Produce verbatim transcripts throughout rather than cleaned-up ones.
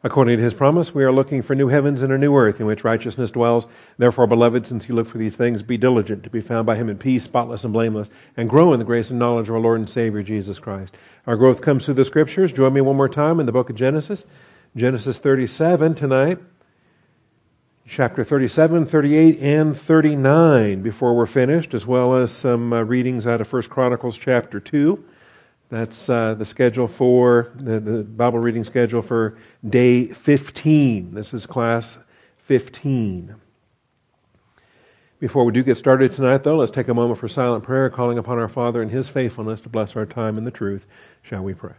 According to his promise, we are looking for new heavens and a new earth in which righteousness dwells. Therefore, beloved, since you look for these things, be diligent to be found by him in peace, spotless and blameless, and grow in the grace and knowledge of our Lord and Savior, Jesus Christ. Our growth comes through the Scriptures. Join me one more time in the book of Genesis. Genesis thirty-seven tonight. Chapter thirty-seven, thirty-eight, and thirty-nine before we're finished, as well as some uh, readings out of First Chronicles chapter two. That's uh, the schedule for, the, the Bible reading schedule for day fifteen. This is class fifteen. Before we do get started tonight, though, let's take a moment for silent prayer, calling upon our Father in his faithfulness to bless our time in the truth. Shall we pray?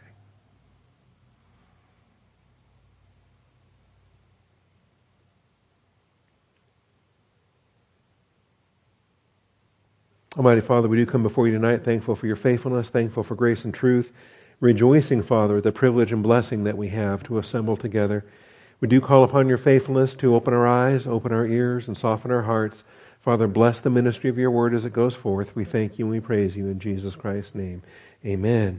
Almighty Father, we do come before you tonight, thankful for your faithfulness, thankful for grace and truth, rejoicing, Father, the privilege and blessing that we have to assemble together. We do call upon your faithfulness to open our eyes, open our ears, and soften our hearts. Father, bless the ministry of your word as it goes forth. We thank you and we praise you in Jesus Christ's name. Amen.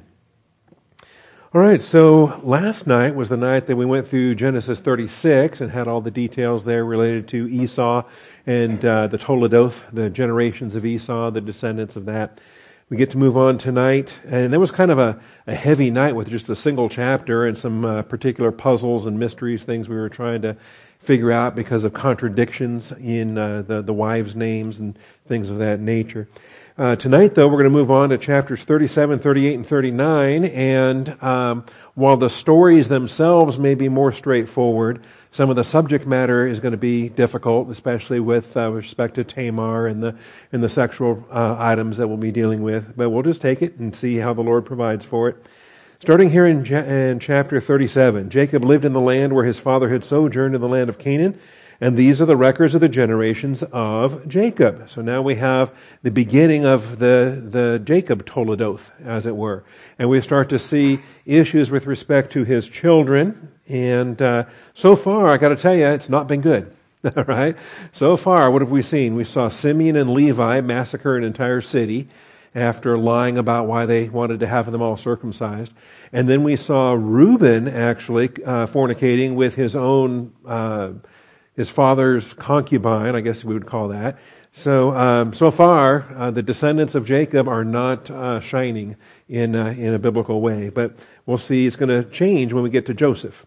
All right, so last night was the night that we went through Genesis thirty-six and had all the details there related to Esau and uh, the Toledoth, the generations of Esau, the descendants of that. We get to move on tonight, and there was kind of a, a heavy night with just a single chapter and some uh, particular puzzles and mysteries, things we were trying to figure out because of contradictions in uh, the, the wives' names and things of that nature. Uh, tonight, though, we're going to move on to chapters thirty-seven, thirty-eight, and thirty-nine, and um, while the stories themselves may be more straightforward, some of the subject matter is going to be difficult, especially with uh, respect to Tamar and the and the sexual uh, items that we'll be dealing with. But we'll just take it and see how the Lord provides for it. Starting here in, in chapter thirty-seven, Jacob lived in the land where his father had sojourned in the land of Canaan. And these are the records of the generations of Jacob. So now we have the beginning of the, the Jacob Toledoth, as it were. And we start to see issues with respect to his children. And uh, so far, I got to tell you, it's not been good. All right? So far, what have we seen? We saw Simeon and Levi massacre an entire city after lying about why they wanted to have them all circumcised. And then we saw Reuben actually uh, fornicating with his own uh his father's concubine, I guess we would call that. So, um, so far, uh, the descendants of Jacob are not uh, shining in uh, in a biblical way. But we'll see it's going to change when we get to Joseph.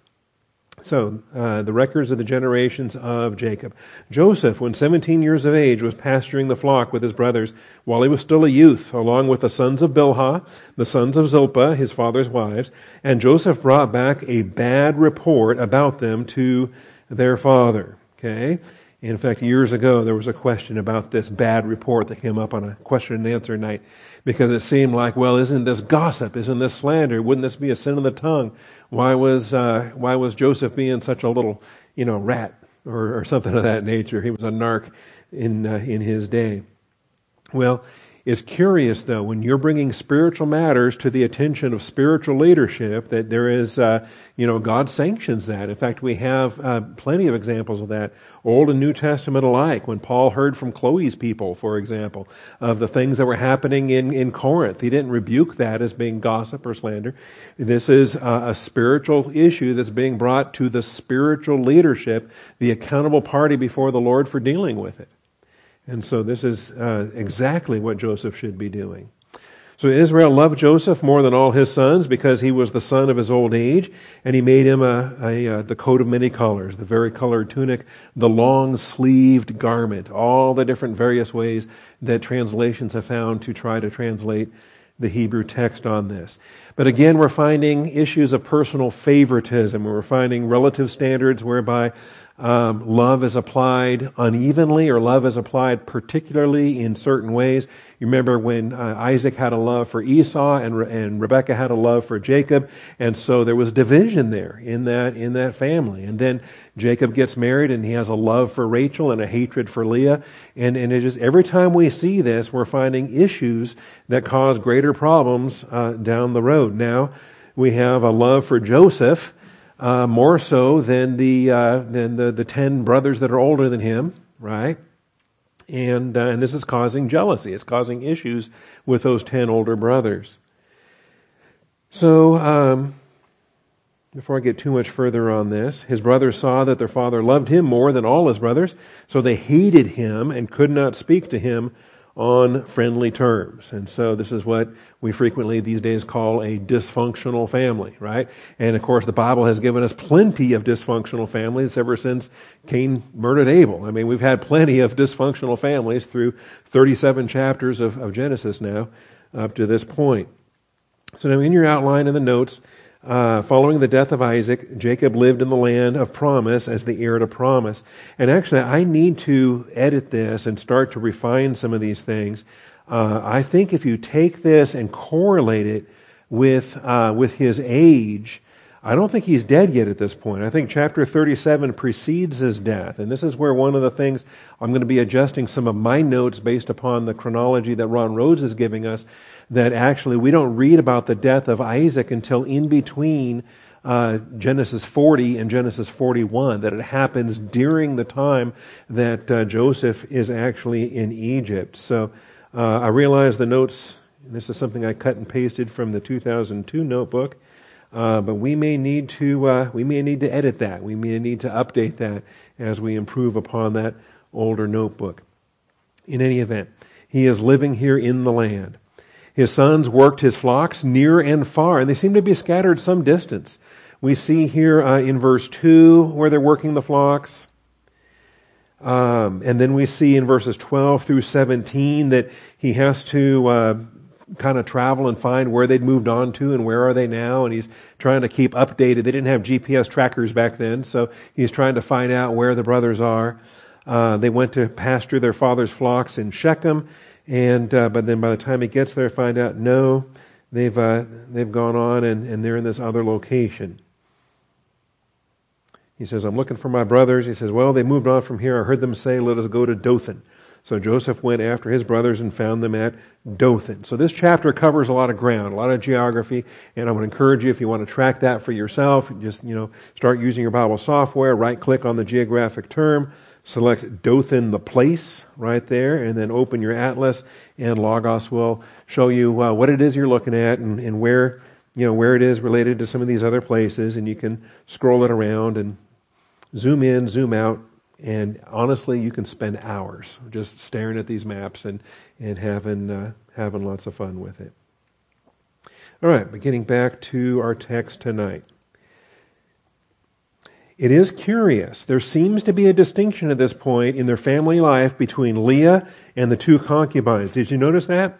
So, uh, the records of the generations of Jacob. Joseph, when seventeen years of age, was pasturing the flock with his brothers while he was still a youth, along with the sons of Bilhah, the sons of Zilpah, his father's wives. And Joseph brought back a bad report about them to their father. Okay. In fact, years ago, there was a question about this bad report that came up on a question and answer night because it seemed like, well, isn't this gossip? Isn't this slander? Wouldn't this be a sin of the tongue? Why was, uh, why was Joseph being such a little, you know, rat or, or something of that nature? He was a narc in, uh, in his day. Well, it's curious, though, when you're bringing spiritual matters to the attention of spiritual leadership, that there is, uh, you know, God sanctions that. In fact, we have uh, plenty of examples of that, Old and New Testament alike. When Paul heard from Chloe's people, for example, of the things that were happening in, in Corinth, he didn't rebuke that as being gossip or slander. This is a, a spiritual issue that's being brought to the spiritual leadership, the accountable party before the Lord for dealing with it. And so this is uh, exactly what Joseph should be doing. So Israel loved Joseph more than all his sons because he was the son of his old age, and he made him a, a, a the coat of many colors, the varicolored tunic, the long-sleeved garment, all the different various ways that translations have found to try to translate the Hebrew text on this. But again, we're finding issues of personal favoritism. We're finding relative standards whereby Um, love is applied unevenly, or love is applied particularly in certain ways. You remember when uh, Isaac had a love for Esau and Re- and Rebekah had a love for Jacob, and so there was division there in that in that family. And then Jacob gets married, and he has a love for Rachel and a hatred for Leah. And and it just every time we see this, we're finding issues that cause greater problems uh, down the road. Now we have a love for Joseph. Uh, more so than the uh, than the, the ten brothers that are older than him, right? And uh, and this is causing jealousy. It's causing issues with those ten older brothers. So um, before I get too much further on this, his brothers saw that their father loved him more than all his brothers, so they hated him and could not speak to him on friendly terms. And so this is what we frequently these days call a dysfunctional family, right? And of course the Bible has given us plenty of dysfunctional families ever since Cain murdered Abel. I mean, we've had plenty of dysfunctional families through thirty-seven chapters of, of Genesis now up to this point. So now in your outline in the notes, Uh, following the death of Isaac, Jacob lived in the land of promise as the heir to promise. And actually, I need to edit this and start to refine some of these things. Uh, I think if you take this and correlate it with uh, with his age, I don't think he's dead yet at this point. I think chapter thirty-seven precedes his death. And this is where one of the things I'm going to be adjusting some of my notes based upon the chronology that Ron Rhodes is giving us, that actually we don't read about the death of Isaac until in between uh, Genesis forty and Genesis forty-one, that it happens during the time that uh, Joseph is actually in Egypt. So uh, I realize the notes, this is something I cut and pasted from the two thousand two notebook, uh, but we may need to uh, we may need to edit that. We may need to update that as we improve upon that older notebook. In any event, he is living here in the land. His sons worked his flocks near and far, and they seem to be scattered some distance. We see here uh, in verse two where they're working the flocks. Um, and then we see in verses twelve through seventeen that he has to uh, kind of travel and find where they'd moved on to and where are they now. And he's trying to keep updated. They didn't have G P S trackers back then, so he's trying to find out where the brothers are. Uh, they went to pasture their father's flocks in Shechem. And uh, but then by the time he gets there, find out no, they've uh, they've gone on and, and they're in this other location. He says, "I'm looking for my brothers." He says, "Well, they moved on from here. I heard them say, 'Let us go to Dothan.'" So Joseph went after his brothers and found them at Dothan. So this chapter covers a lot of ground, a lot of geography, and I would encourage you, if you want to track that for yourself, just you know start using your Bible software. Right click on the geographic term. Select Dothan, the place, right there, and then open your atlas, and Logos will show you uh, what it is you're looking at and, and where, you know, where it is related to some of these other places, and you can scroll it around and zoom in, zoom out, and honestly, you can spend hours just staring at these maps and and having uh, having lots of fun with it. All right, but getting back to our text tonight. It is curious. There seems to be a distinction at this point in their family life between Leah and the two concubines. Did you notice that?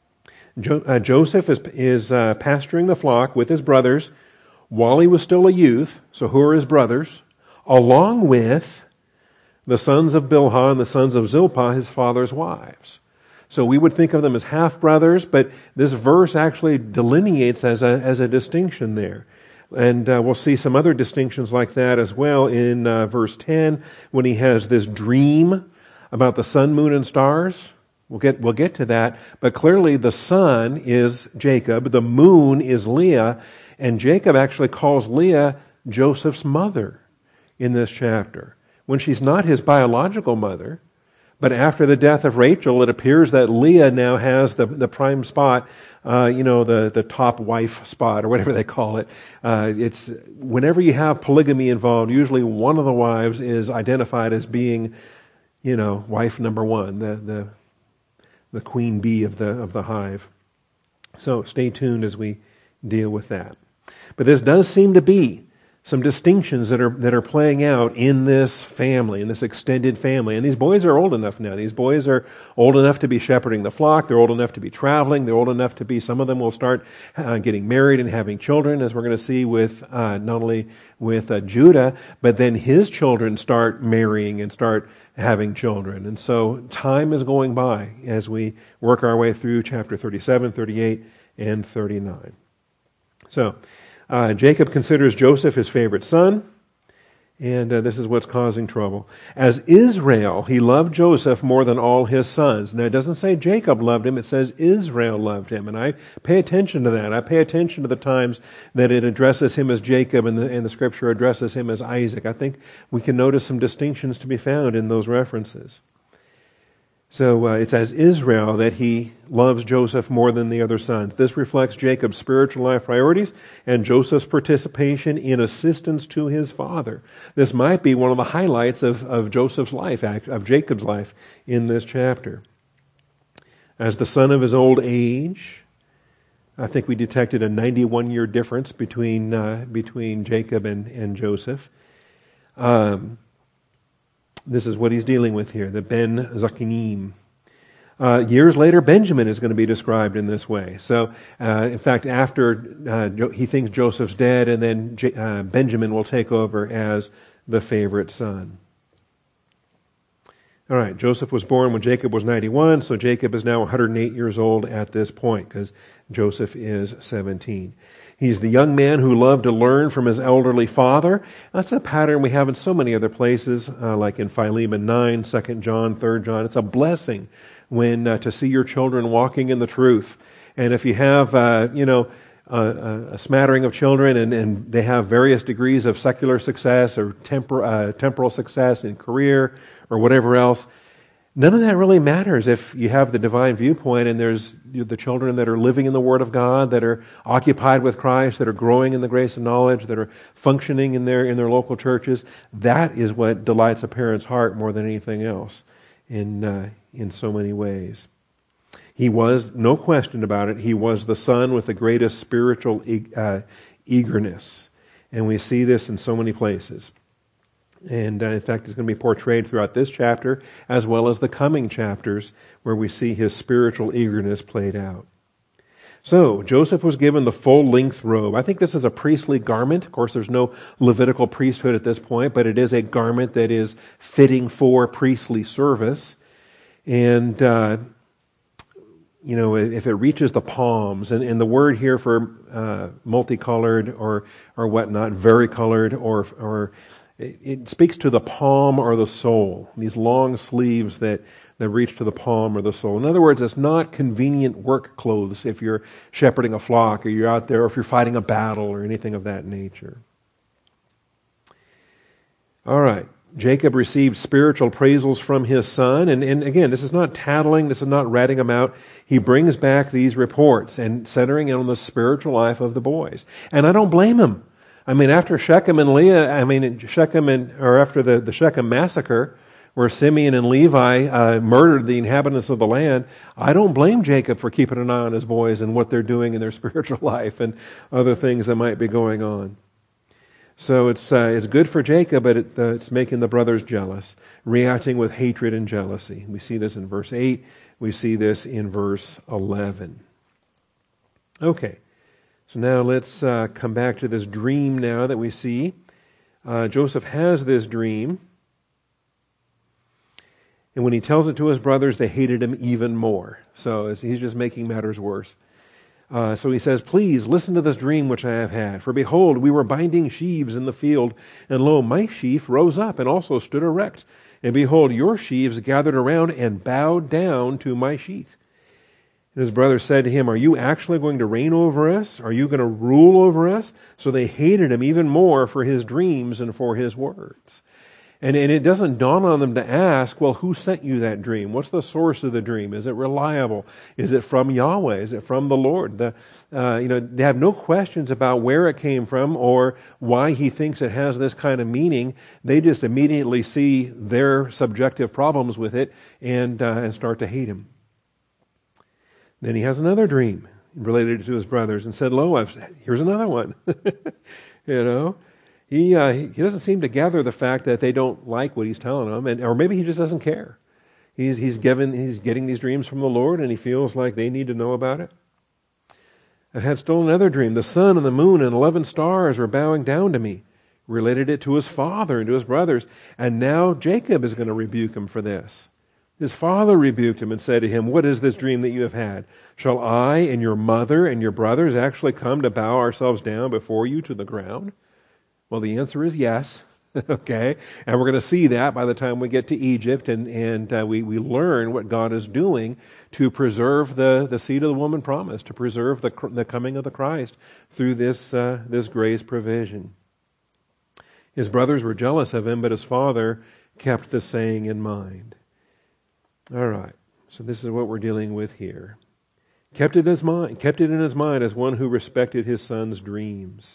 Jo- uh, Joseph is, is uh, pasturing the flock with his brothers while he was still a youth. So who are his brothers? Along with the sons of Bilhah and the sons of Zilpah, his father's wives. So we would think of them as half-brothers, but this verse actually delineates as a, as a distinction there. And uh, we'll see some other distinctions like that as well in uh, verse ten, when he has this dream about the sun, moon, and stars. We'll get we'll get to that. But clearly the sun is Jacob, the moon is Leah, and Jacob actually calls Leah Joseph's mother in this chapter, when she's not his biological mother. But after the death of Rachel, it appears that Leah now has the, the prime spot, uh, you know, the, the top wife spot, or whatever they call it. Uh, it's whenever you have polygamy involved, usually one of the wives is identified as being, you know, wife number one, the the the queen bee of the of the hive. So stay tuned as we deal with that. But this does seem to be some distinctions that are that are playing out in this family, in this extended family. And these boys are old enough now. These boys are old enough to be shepherding the flock. They're old enough to be traveling. They're old enough to be, some of them will start uh, getting married and having children, as we're going to see with, uh, not only with uh, Judah, but then his children start marrying and start having children. And so time is going by as we work our way through chapter thirty-seven, thirty-eight, and thirty-nine. So, Uh, Jacob considers Joseph his favorite son, and uh, this is what's causing trouble. As Israel, he loved Joseph more than all his sons. Now, it doesn't say Jacob loved him, it says Israel loved him, and I pay attention to that. I pay attention to the times that it addresses him as Jacob and the, and the Scripture addresses him as Isaac. I think we can notice some distinctions to be found in those references. So uh, it's as Israel that he loves Joseph more than the other sons. This reflects Jacob's spiritual life priorities and Joseph's participation in assistance to his father. This might be one of the highlights of, of Joseph's life, of Jacob's life in this chapter. As the son of his old age, I think we detected a ninety-one year difference between uh, between Jacob and, and Joseph. Um, this is what he's dealing with here, the Ben Zachanim. Uh, years later, Benjamin is going to be described in this way. So, uh, in fact, after uh, jo- he thinks Joseph's dead, and then J- uh, Benjamin will take over as the favorite son. All right, Joseph was born when Jacob was ninety-one, so Jacob is now one hundred eight years old at this point, because Joseph is seventeen. He's the young man who loved to learn from his elderly father. That's a pattern we have in so many other places, uh, like in Philemon nine, Second John, Third John. It's a blessing when uh, to see your children walking in the truth. And if you have, uh, you know, a, a smattering of children and, and they have various degrees of secular success or tempor, uh, temporal success in career or whatever else, none of that really matters if you have the divine viewpoint and there's the children that are living in the Word of God, that are occupied with Christ, that are growing in the grace and knowledge, that are functioning in their in their local churches. That is what delights a parent's heart more than anything else in uh, in so many ways. He was, no question about it, he was the son with the greatest spiritual e- uh, eagerness. And we see this in so many places. And uh, in fact, it's going to be portrayed throughout this chapter as well as the coming chapters where we see his spiritual eagerness played out. So, Joseph was given the full-length robe. I think this is a priestly garment. Of course, there's no Levitical priesthood at this point, but it is a garment that is fitting for priestly service. And, uh, you know, if it reaches the palms, and, and the word here for uh, multicolored or or whatnot, varicolored or or it speaks to the palm or the sole, these long sleeves that, that reach to the palm or the sole. In other words, it's not convenient work clothes if you're shepherding a flock or you're out there or if you're fighting a battle or anything of that nature. All right. Jacob received spiritual appraisals from his son. And, and again, this is not tattling. This is not ratting him out. He brings back these reports and centering in on the spiritual life of the boys. And I don't blame him. I mean, after Shechem and Leah, I mean, Shechem and, or after the, the Shechem massacre, where Simeon and Levi uh, murdered the inhabitants of the land, I don't blame Jacob for keeping an eye on his boys and what they're doing in their spiritual life and other things that might be going on. So it's uh, it's good for Jacob, but it, uh, it's making the brothers jealous, reacting with hatred and jealousy. We see this in verse eight. We see this in verse eleven. Okay. So now let's uh, come back to this dream now that we see. Uh, Joseph has this dream. And when he tells it to his brothers, they hated him even more. So he's just making matters worse. Uh, so he says, "Please listen to this dream which I have had. For behold, we were binding sheaves in the field, and lo, my sheaf rose up and also stood erect. And behold, your sheaves gathered around and bowed down to my sheath." And his brother said to him, "Are you actually going to reign over us? Are you going to rule over us?" So they hated him even more for his dreams and for his words. And, and it doesn't dawn on them to ask, well, who sent you that dream? What's the source of the dream? Is it reliable? Is it from Yahweh? Is it from the Lord? The, uh, you know, they have no questions about where it came from or why he thinks it has this kind of meaning. They just immediately see their subjective problems with it and, uh, and start to hate him. Then he has another dream related to his brothers and said, "Lo, I've, here's another one." You know, he uh, he doesn't seem to gather the fact that they don't like what he's telling them, and or maybe he just doesn't care. He's he's given he's getting these dreams from the Lord, and he feels like they need to know about it. "I've had still another dream. The sun and the moon and eleven stars were bowing down to me." Related it to his father and to his brothers, and now Jacob is going to rebuke him for this. His father rebuked him and said to him, "What is this dream that you have had? Shall I and your mother and your brothers actually come to bow ourselves down before you to the ground?" Well, the answer is yes. Okay, and we're going to see that by the time we get to Egypt and, and uh, we, we learn what God is doing to preserve the, the seed of the woman promised, to preserve the, the coming of the Christ through this, uh, this grace provision. His brothers were jealous of him, but his father kept the saying in mind. All right. So this is what we're dealing with here. Kept it in his mind, kept it in his mind as one who respected his son's dreams.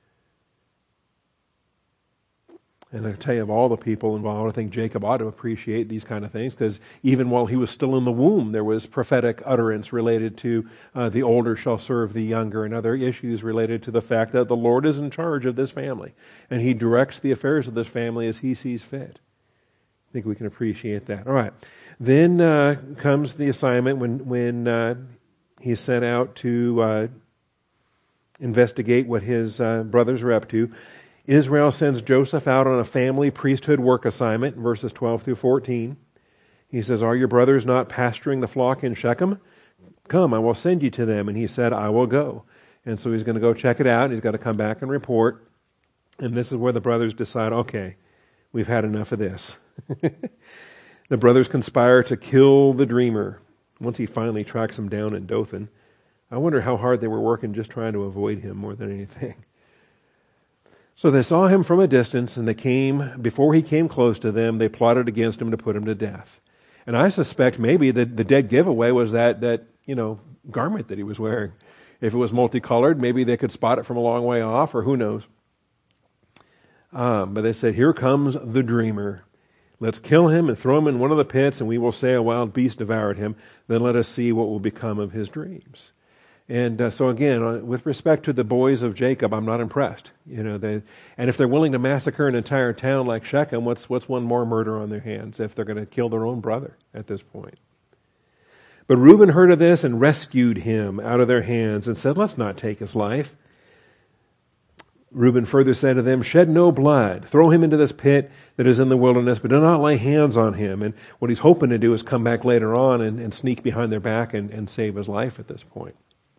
And I tell you, of all the people involved, I think Jacob ought to appreciate these kind of things, because even while he was still in the womb, there was prophetic utterance related to uh, the older shall serve the younger, and other issues related to the fact that the Lord is in charge of this family, and He directs the affairs of this family as He sees fit. I think we can appreciate that. All right. Then uh, comes the assignment when when uh, he's sent out to uh, investigate what his uh, brothers are up to. Israel sends Joseph out on a family priesthood work assignment, verses twelve through fourteen. He says, "Are your brothers not pasturing the flock in Shechem? Come, I will send you to them." And he said, "I will go." And so he's going to go check it out. He's got to come back and report. And this is where the brothers decide, okay, we've had enough of this. The brothers conspire to kill the dreamer once he finally tracks him down in Dothan. I wonder how hard they were working just trying to avoid him more than anything. So they saw him from a distance, and they came, before he came close to them, they plotted against him to put him to death. And I suspect maybe the, the dead giveaway was that, that, you know, garment that he was wearing. If it was multicolored, maybe they could spot it from a long way off, or who knows. Um, but they said, "Here comes the dreamer. Let's kill him and throw him in one of the pits, and we will say a wild beast devoured him. Then let us see what will become of his dreams." And uh, so again, uh, with respect to the boys of Jacob, I'm not impressed. You know, they, and if they're willing to massacre an entire town like Shechem, what's what's one more murder on their hands if they're going to kill their own brother at this point? But Reuben heard of this and rescued him out of their hands and said, "Let's not take his life." Reuben further said to them, "Shed no blood. Throw him into this pit that is in the wilderness, but do not lay hands on him." And what he's hoping to do is come back later on and, and sneak behind their back and, and save his life at this point.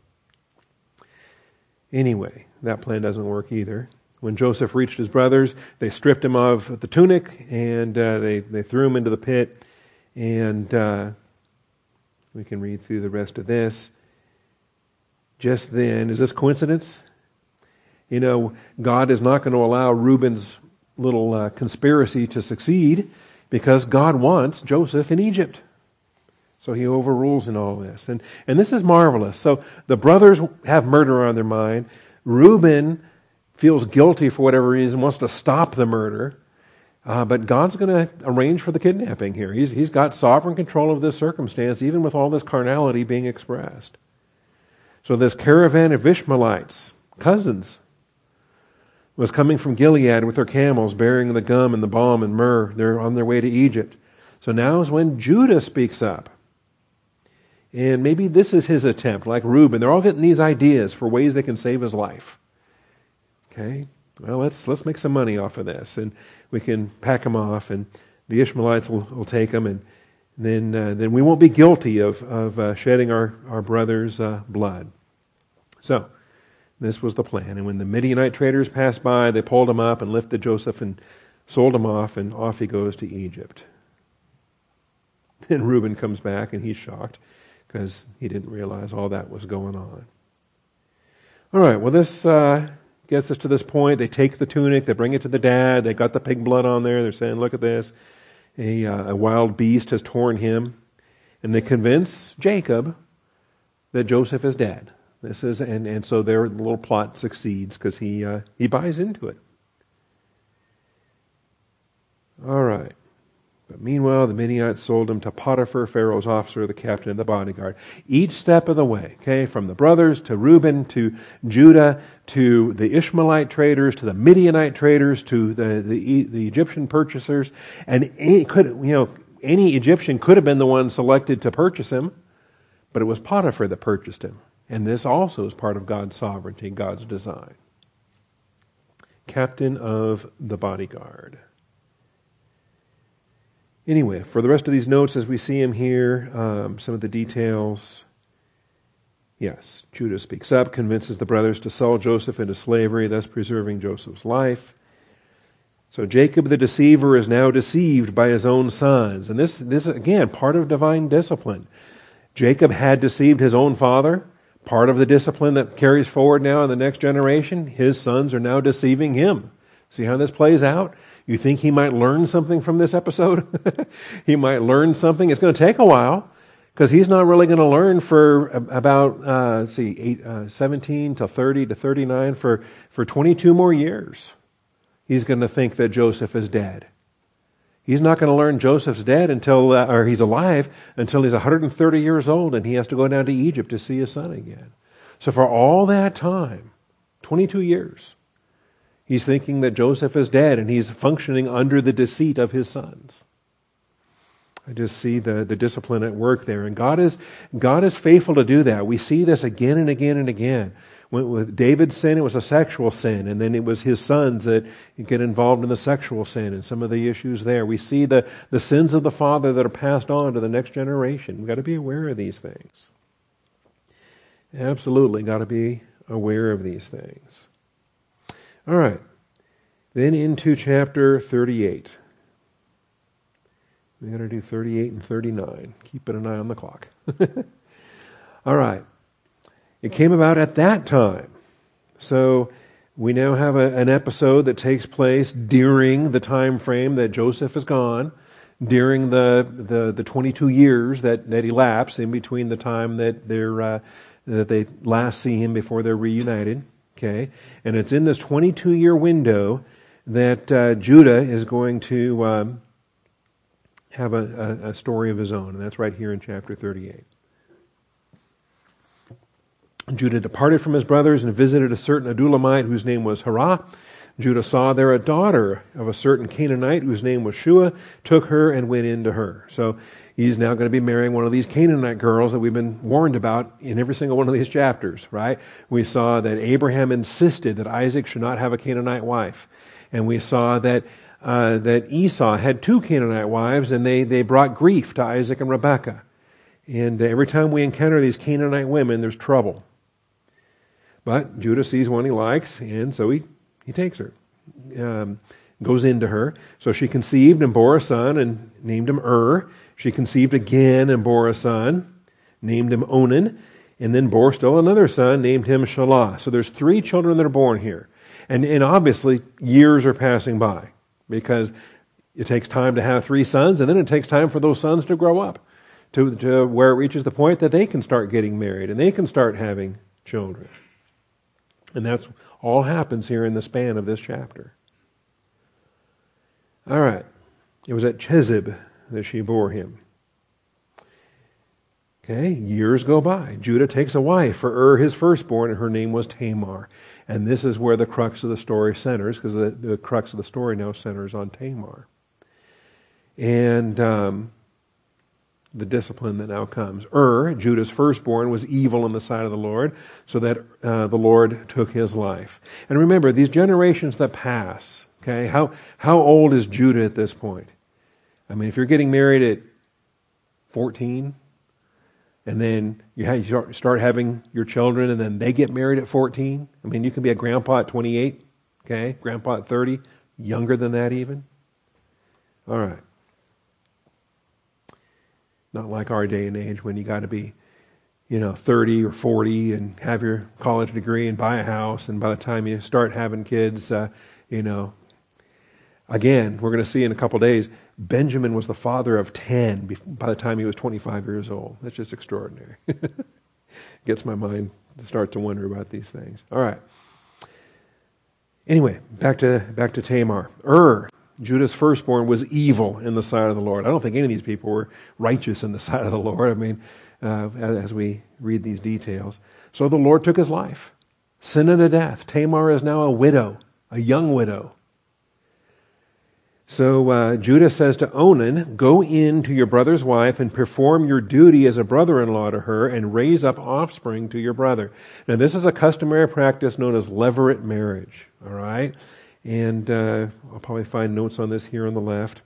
Anyway, that plan doesn't work either. When Joseph reached his brothers, they stripped him of the tunic and uh, they, they threw him into the pit. And uh, we can read through the rest of this. Just then, is this coincidence? You know, God is not going to allow Reuben's little uh, conspiracy to succeed because God wants Joseph in Egypt. So he overrules in all this. And, and this is marvelous. So the brothers have murder on their mind. Reuben feels guilty for whatever reason, wants to stop the murder. Uh, but God's going to arrange for the kidnapping here. He's, he's got sovereign control of this circumstance, even with all this carnality being expressed. So this caravan of Ishmaelites, cousins, was coming from Gilead with their camels, bearing the gum and the balm and myrrh. They're on their way to Egypt. So now is when Judah speaks up. And maybe this is his attempt, like Reuben. They're all getting these ideas for ways they can save his life. Okay, well, let's let's make some money off of this, and we can pack him off, and the Ishmaelites will, will take him, and then uh, then we won't be guilty of of uh, shedding our our brother's uh, blood. So this was the plan. And when the Midianite traders passed by, they pulled him up and lifted Joseph and sold him off, and off he goes to Egypt. Then Reuben comes back, and he's shocked, because he didn't realize all that was going on. All right, well, this uh, gets us to this point. They take the tunic, they bring it to the dad, they got the pig blood on there, they're saying, "Look at this, a, uh, a wild beast has torn him." And they convince Jacob that Joseph is dead. This is, and, and so their little plot succeeds, because he, uh, he buys into it. All right. But meanwhile, the Midianites sold him to Potiphar, Pharaoh's officer, the captain of the bodyguard. Each step of the way, okay, from the brothers to Reuben to Judah to the Ishmaelite traders to the Midianite traders to the the, the Egyptian purchasers, and any, could you know any Egyptian could have been the one selected to purchase him, but it was Potiphar that purchased him, and this also is part of God's sovereignty, God's design. Captain of the bodyguard. Anyway, for the rest of these notes as we see them here, um, some of the details. Yes, Judah speaks up, convinces the brothers to sell Joseph into slavery, thus preserving Joseph's life. So Jacob the deceiver is now deceived by his own sons. And this, this again, part of divine discipline. Jacob had deceived his own father. Part of the discipline that carries forward now in the next generation, his sons are now deceiving him. See how this plays out? You think he might learn something from this episode? He might learn something. It's going to take a while, Because he's not really going to learn for about, uh, let's see, eight, uh, seventeen to thirty to thirty-nine, for, for twenty-two more years. He's going to think that Joseph is dead. He's not going to learn Joseph's dead until, uh, or he's alive, until he's one hundred thirty years old and he has to go down to Egypt to see his son again. So for all that time, twenty-two years, he's thinking that Joseph is dead and he's functioning under the deceit of his sons. I just see the, the discipline at work there. And God is, God is faithful to do that. We see this again and again and again. When, with David's sin, it was a sexual sin. And then it was his sons that get involved in the sexual sin and some of the issues there. We see the, the sins of the father that are passed on to the next generation. We've got to be aware of these things. Absolutely got to be aware of these things. All right. Then into chapter thirty-eight. We're going to do thirty-eight and thirty-nine. Keeping an eye on the clock. All right. It came about at that time. So we now have a, an episode that takes place during the time frame that Joseph is gone, during the the, the twenty-two years that, that elapse in between the time that they're uh, that they last see him before they're reunited. Okay, and it's in this twenty-two year window that uh, Judah is going to um, have a, a, a story of his own, and that's right here in chapter thirty-eight. Judah departed from his brothers and visited a certain Adullamite whose name was Hirah. Judah saw there a daughter of a certain Canaanite whose name was Shua, took her and went in to her. So he's now going to be marrying one of these Canaanite girls that we've been warned about in every single one of these chapters, right? We saw that Abraham insisted that Isaac should not have a Canaanite wife. And we saw that uh, that Esau had two Canaanite wives, and they, they brought grief to Isaac and Rebekah. And every time we encounter these Canaanite women, there's trouble. But Judah sees one he likes, and so he, he takes her, um, goes into her. So she conceived and bore a son and named him Ur. She conceived again and bore a son, named him Onan, and then bore still another son, named him Shelah. So there's three children that are born here. And, and obviously, years are passing by, because it takes time to have three sons, and then it takes time for those sons to grow up to, to where it reaches the point that they can start getting married and they can start having children. And that's all happens here in the span of this chapter. All right. It was at Chezib that she bore him. Okay, years go by. Judah takes a wife for Ur, his firstborn, and her name was Tamar. And this is where the crux of the story centers, because the, the crux of the story now centers on Tamar. And um, the discipline that now comes. Ur, Judah's firstborn, was evil in the sight of the Lord, so that uh, the Lord took his life. And remember, these generations that pass, okay, how, how old is Judah at this point? I mean, if you're getting married at fourteen, and then you, have, you start having your children, and then they get married at fourteen, I mean, you can be a grandpa at twenty-eight, okay, grandpa at thirty, younger than that even. All right. Not like our day and age when you got to be, you know, thirty or forty and have your college degree and buy a house, and by the time you start having kids, uh, you know, again, we're going to see in a couple days, Benjamin was the father of ten by the time he was twenty-five years old. That's just extraordinary. Gets my mind to start to wonder about these things. All right. Anyway, back to back to Tamar. Ur, Judah's firstborn, was evil in the sight of the Lord. I don't think any of these people were righteous in the sight of the Lord. I mean, uh, as, as we read these details. So the Lord took his life. Sin unto death. Tamar is now a widow, a young widow. So uh, Judah says to Onan, go in to your brother's wife and perform your duty as a brother-in-law to her and raise up offspring to your brother. Now this is a customary practice known as levirate marriage. All right? And uh, I'll probably find notes on this here on the left.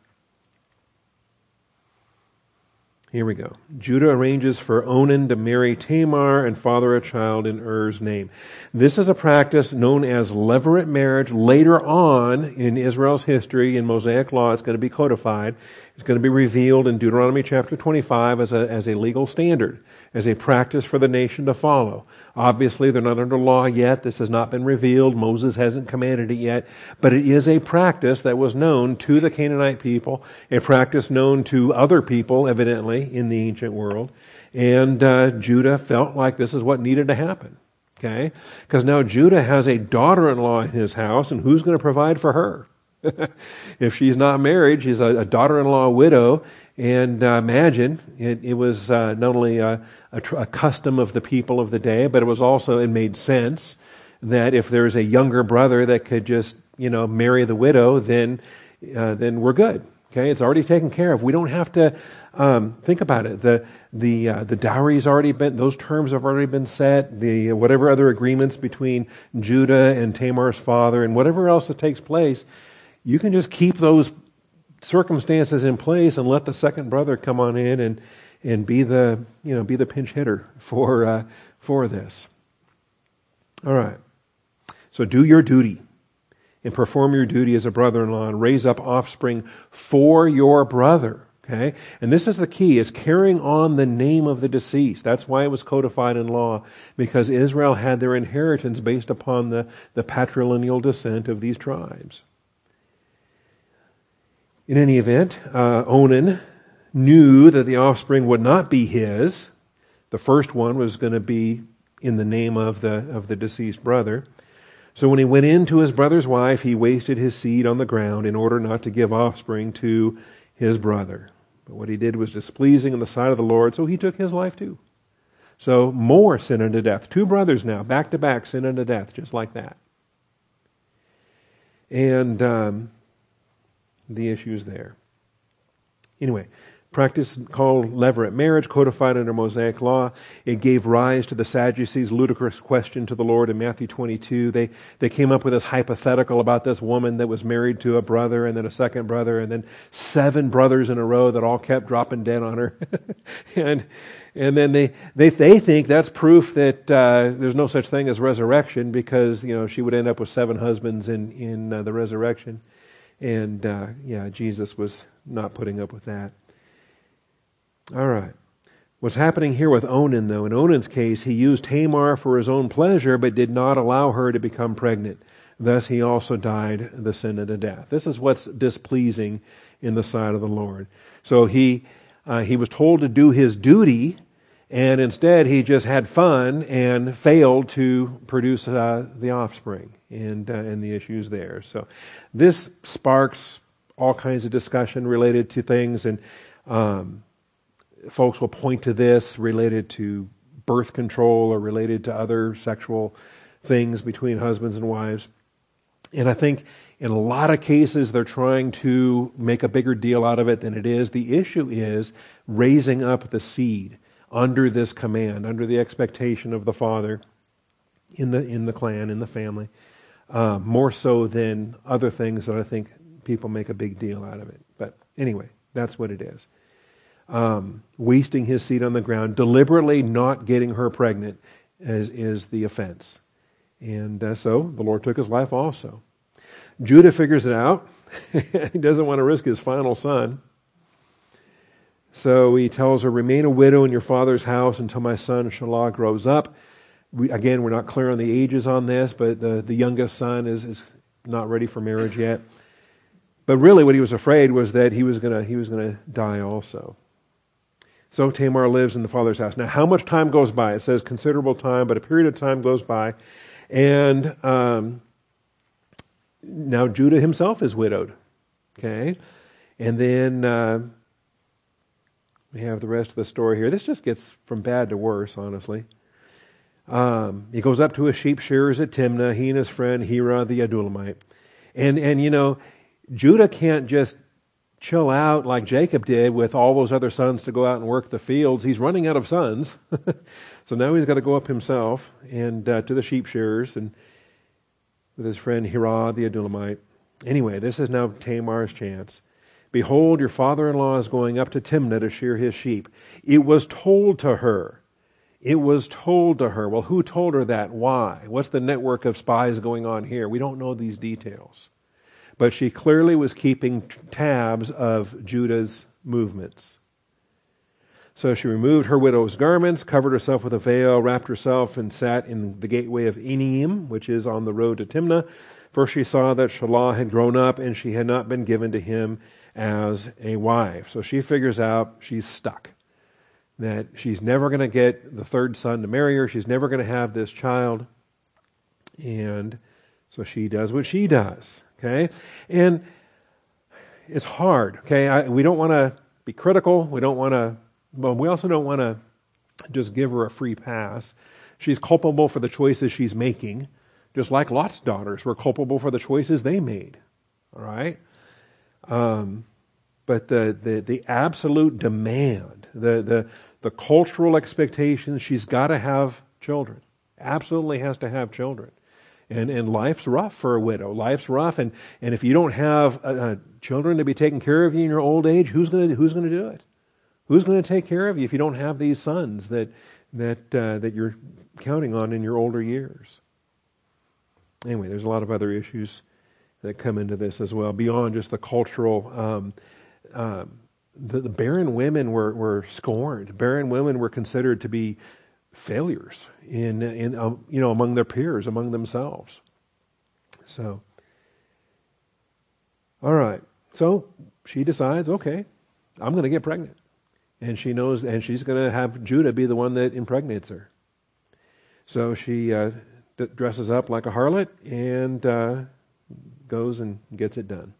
Here we go. Judah arranges for Onan to marry Tamar and father a child in Ur's name. This is a practice known as levirate marriage. Later on in Israel's history, in Mosaic law, it's going to be codified. It's going to be revealed in Deuteronomy chapter twenty-five as a, as a legal standard, as a practice for the nation to follow. Obviously, they're not under law yet. This has not been revealed. Moses hasn't commanded it yet. But it is a practice that was known to the Canaanite people, a practice known to other people, evidently, in the ancient world. And uh, Judah felt like this is what needed to happen. Okay? Because now Judah has a daughter-in-law in his house, and who's going to provide for her? If she's not married, she's a, a daughter-in-law widow, and uh, imagine, it, it was uh, not only a, a, tr- a custom of the people of the day, but it was also, it made sense that if there's a younger brother that could just, you know, marry the widow, then uh, then we're good. Okay, it's already taken care of. We don't have to um, think about it. The the uh, the dowry's already been; those terms have already been set. The uh, whatever other agreements between Judah and Tamar's father, and whatever else that takes place, you can just keep those circumstances in place and let the second brother come on in and and be the you know be the pinch hitter for uh, for this. All right. So do your duty and perform your duty as a brother-in-law and raise up offspring for your brother. Okay? And this is the key, is carrying on the name of the deceased. That's why it was codified in law, because Israel had their inheritance based upon the, the patrilineal descent of these tribes. In any event, uh, Onan knew that the offspring would not be his. The first one was going to be in the name of the of the deceased brother. So when he went in to his brother's wife, he wasted his seed on the ground in order not to give offspring to his brother. But what he did was displeasing in the sight of the Lord, so he took his life too. So more sin unto death. Two brothers now, back to back, sin unto death, just like that. And um, the issue's there. Anyway, practice called levirate marriage, codified under Mosaic law. It gave rise to the Sadducees' ludicrous question to the Lord in Matthew twenty-two. They they came up with this hypothetical about this woman that was married to a brother and then a second brother and then seven brothers in a row that all kept dropping dead on her. and and then they, they they think that's proof that uh, there's no such thing as resurrection, because you know she would end up with seven husbands in, in uh, the resurrection. And uh, yeah, Jesus was not putting up with that. All right. What's happening here with Onan, though, in Onan's case, he used Tamar for his own pleasure, but did not allow her to become pregnant. Thus, he also died the sin unto death. This is what's displeasing in the sight of the Lord. So he uh, he was told to do his duty, and instead he just had fun and failed to produce uh, the offspring, and uh, and the issues there. So this sparks all kinds of discussion related to things, and um, folks will point to this related to birth control or related to other sexual things between husbands and wives. And I think in a lot of cases they're trying to make a bigger deal out of it than it is. The issue is raising up the seed under this command, under the expectation of the father in the in the clan, in the family, uh, more so than other things that I think people make a big deal out of it. But anyway, that's what it is. Um, wasting his seed on the ground, deliberately not getting her pregnant is, is the offense. And uh, so the Lord took his life also. Judah figures it out. He doesn't want to risk his final son. So he tells her, remain a widow in your father's house until my son Shelah grows up. We, again, we're not clear on the ages on this, but the, the youngest son is, is not ready for marriage yet. But really what he was afraid was that he was gonna he was gonna die also. So Tamar lives in the father's house. Now, how much time goes by? It says considerable time, but a period of time goes by. And um, now Judah himself is widowed. Okay? And then uh, we have the rest of the story here. This just gets from bad to worse, honestly. Um, he goes up to his sheep shearers at Timnah, he and his friend Hira the Adulamite. And, and you know, Judah can't just chill out like Jacob did with all those other sons to go out and work the fields. He's running out of sons. So now he's got to go up himself and uh, to the sheep shearers and with his friend Hira the Adulamite. Anyway, this is now Tamar's chance. Behold, your father-in-law is going up to Timnah to shear his sheep. It was told to her. It was told to her. Well, who told her that? Why? What's the network of spies going on here? We don't know these details. But she clearly was keeping tabs of Judah's movements. So she removed her widow's garments, covered herself with a veil, wrapped herself, and sat in the gateway of Enim, which is on the road to Timnah. For she saw that Shelah had grown up, and she had not been given to him as a wife. So she figures out she's stuck, that she's never going to get the third son to marry her. She's never going to have this child. And so she does what she does, okay? And it's hard, okay? I, we don't want to be critical. We don't want to, but we also don't want to just give her a free pass. She's culpable for the choices she's making, just like Lot's daughters were culpable for the choices they made, all right? Um, but the, the, the absolute demand, the, the, the cultural expectations, she's got to have children, absolutely has to have children. And and life's rough for a widow. Life's rough, and, and if you don't have uh, uh, children to be taking care of you in your old age, who's going to who's going to do it? Who's going to take care of you if you don't have these sons that that uh, that you're counting on in your older years? Anyway, there's a lot of other issues that come into this as well beyond just the cultural. Um, uh, the, the barren women were were scorned. Barren women were considered to be failures in in um, you know among their peers, among themselves. So, all right. So she decides, okay, I'm going to get pregnant, and she knows, and she's going to have Judah be the one that impregnates her. So she uh, d- dresses up like a harlot and uh, goes and gets it done.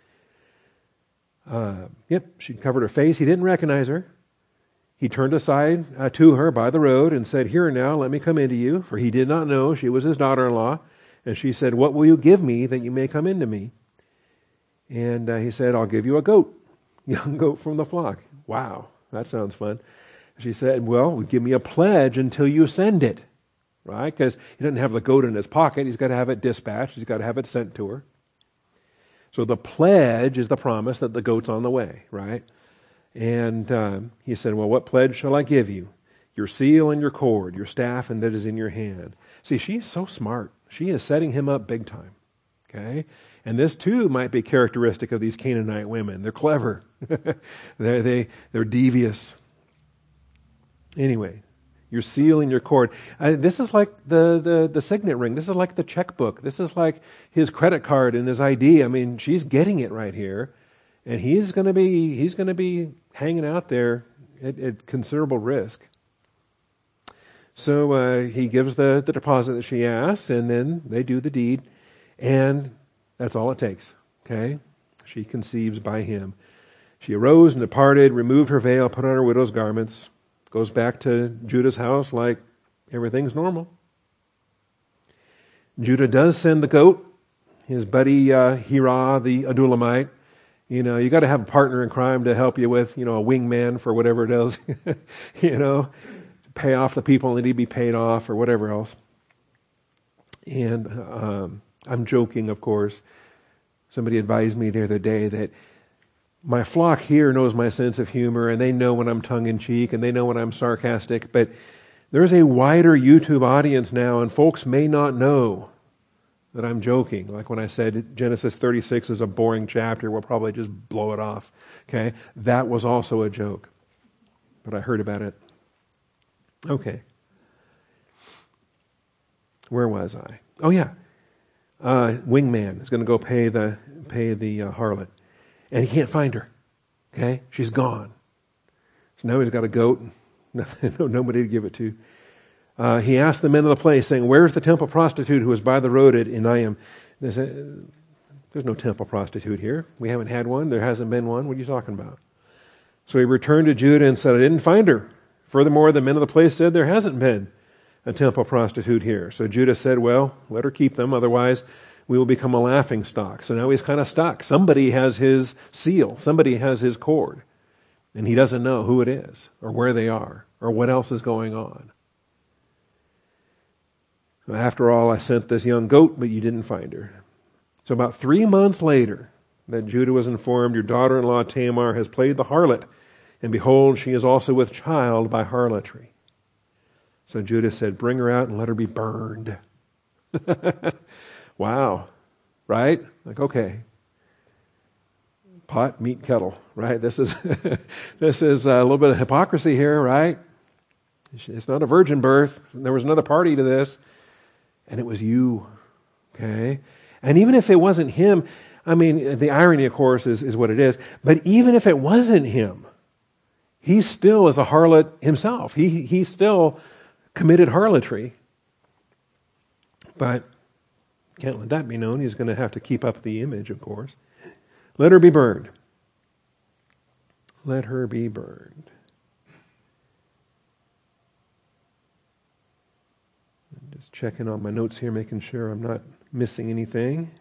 Uh, yep, she covered her face. He didn't recognize her. He turned aside uh, to her by the road and said, "Here now, let me come into you." For he did not know she was his daughter-in-law. And she said, "What will you give me that you may come into me?" And uh, he said, "I'll give you a goat, young goat from the flock." Wow, that sounds fun. She said, "Well, give me a pledge until you send it." Right? Because he doesn't have the goat in his pocket. He's got to have it dispatched. He's got to have it sent to her. So the pledge is the promise that the goat's on the way, right? And um, he said, "Well, what pledge shall I give you? Your seal and your cord, your staff and that is in your hand." See, she's so smart. She is setting him up big time. Okay? And this too might be characteristic of these Canaanite women. They're clever. they're, they, they're devious. Anyway, your seal and your cord. Uh, this is like the, the, the signet ring. This is like the checkbook. This is like his credit card and his I D. I mean, she's getting it right here. And he's going to be he's going to be hanging out there at, at considerable risk. So uh, he gives the, the deposit that she asks, and then they do the deed, and that's all it takes. Okay, she conceives by him. She arose and departed, removed her veil, put on her widow's garments, goes back to Judah's house like everything's normal. Judah does send the goat, his buddy uh, Hirah the Adulamite. You know, you got to have a partner in crime to help you with, you know, a wingman for whatever it is, you know, pay off the people that need to be paid off or whatever else. And um, I'm joking, of course. Somebody advised me the other day that my flock here knows my sense of humor, and they know when I'm tongue-in-cheek, and they know when I'm sarcastic, but there's a wider YouTube audience now, and folks may not know that I'm joking. Like when I said Genesis thirty-six is a boring chapter, we'll probably just blow it off. Okay? That was also a joke. But I heard about it. Okay. Where was I? Oh yeah. Uh, wingman is going to go pay the pay the uh, harlot. And he can't find her. Okay? She's gone. So now he's got a goat and nobody to give it to. Uh, he asked the men of the place, saying, "Where's the temple prostitute who was by the road at Enaim?" They said, "There's no temple prostitute here. We haven't had one. There hasn't been one. What are you talking about?" So he returned to Judah and said, "I didn't find her." Furthermore, the men of the place said, "There hasn't been a temple prostitute here." So Judah said, "Well, let her keep them. Otherwise, we will become a laughing stock." So now he's kind of stuck. Somebody has his seal. Somebody has his cord. And he doesn't know who it is or where they are or what else is going on. "After all, I sent this young goat, but you didn't find her." So about three months later, that Judah was informed, "Your daughter-in-law Tamar has played the harlot, and behold, she is also with child by harlotry." So Judah said, "Bring her out and let her be burned." Wow. Right? Like, okay. pot, meat, kettle, right? This is this is a little bit of hypocrisy here, right? It's not a virgin birth. There was another party to this, and it was you, okay? And even if it wasn't him, I mean, the irony, of course, is, is what it is, but even if it wasn't him, he still is a harlot himself. He, he still committed harlotry. But can't let that be known. He's going to have to keep up the image, of course. Let her be burned. Let her be burned. I'm just checking on my notes here, making sure I'm not missing anything.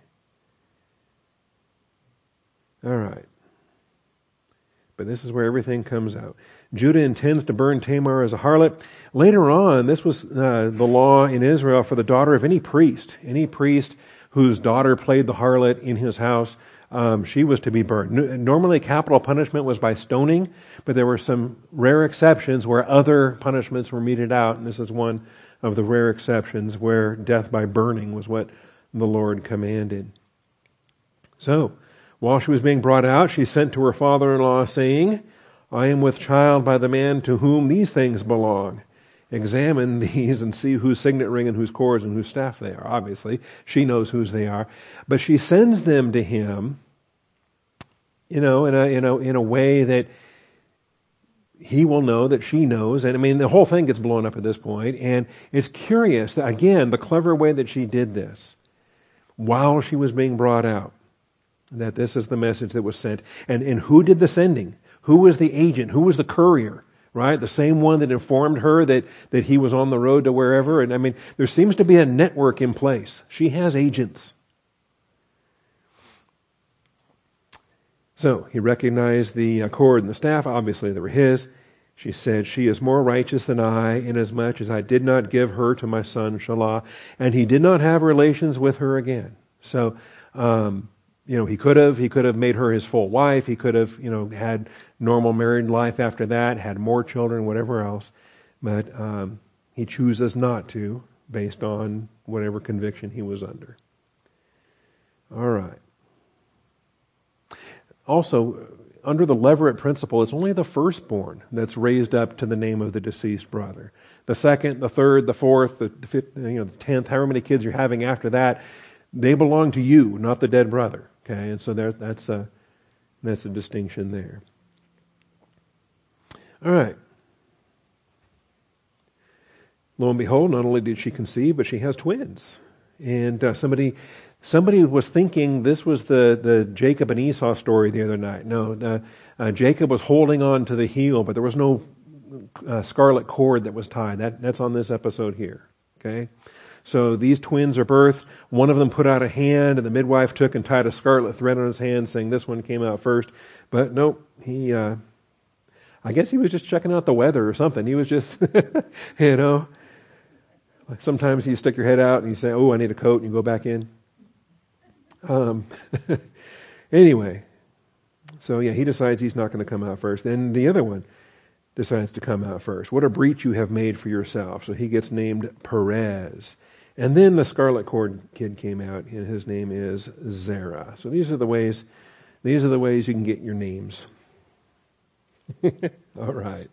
All right. But this is where everything comes out. Judah intends to burn Tamar as a harlot. Later on, this was uh, the law in Israel for the daughter of any priest. Any priest whose daughter played the harlot in his house, um, she was to be burned. Normally, capital punishment was by stoning, but there were some rare exceptions where other punishments were meted out, and this is one of the rare exceptions where death by burning was what the Lord commanded. So, while she was being brought out, she sent to her father-in-law, saying, I am with child by the man to whom these things belong. Examine these and see whose signet ring and whose cords and whose staff they are. Obviously, she knows whose they are. But she sends them to him, you know, in a, in a, in a way that he will know that she knows. And I mean, the whole thing gets blown up at this point. And it's curious, that, again, the clever way that she did this while she was being brought out. That this is the message that was sent. And, and who did the sending? Who was the agent? Who was the courier? Right? The same one that informed her that, that he was on the road to wherever. And I mean, there seems to be a network in place. She has agents. So, he recognized the cord and the staff. Obviously, they were his. She said, she is more righteous than I, inasmuch as I did not give her to my son Shelah. And he did not have relations with her again. So, um, You know, he could have, he could have made her his full wife. He could have, you know, had normal married life after that, had more children, whatever else. But um, he chooses not to, based on whatever conviction he was under. All right. Also, under the Levirate principle, it's only the firstborn that's raised up to the name of the deceased brother. The second, the third, the fourth, the, the fifth, you know, the tenth, however many kids you're having after that, they belong to you, not the dead brother. Okay, and so there, that's a that's a distinction there. All right. Lo and behold, not only did she conceive, but she has twins. And uh, somebody somebody was thinking this was the, the Jacob and Esau story the other night. No, the, uh, Jacob was holding on to the heel, but there was no uh, scarlet cord that was tied. That that's on this episode here. Okay. So these twins are birthed. One of them put out a hand, and the midwife took and tied a scarlet thread on his hand, saying this one came out first. But nope, he, uh, I guess he was just checking out the weather or something. He was just, you know, sometimes you stick your head out and you say, oh, I need a coat, and you go back in. Um, anyway, so yeah, he decides he's not going to come out first. And the other one decides to come out first. What a breach you have made for yourself. So he gets named Perez. And then the scarlet cord kid came out, and his name is Zerah. So these are the ways, these are the ways you can get your names. All right.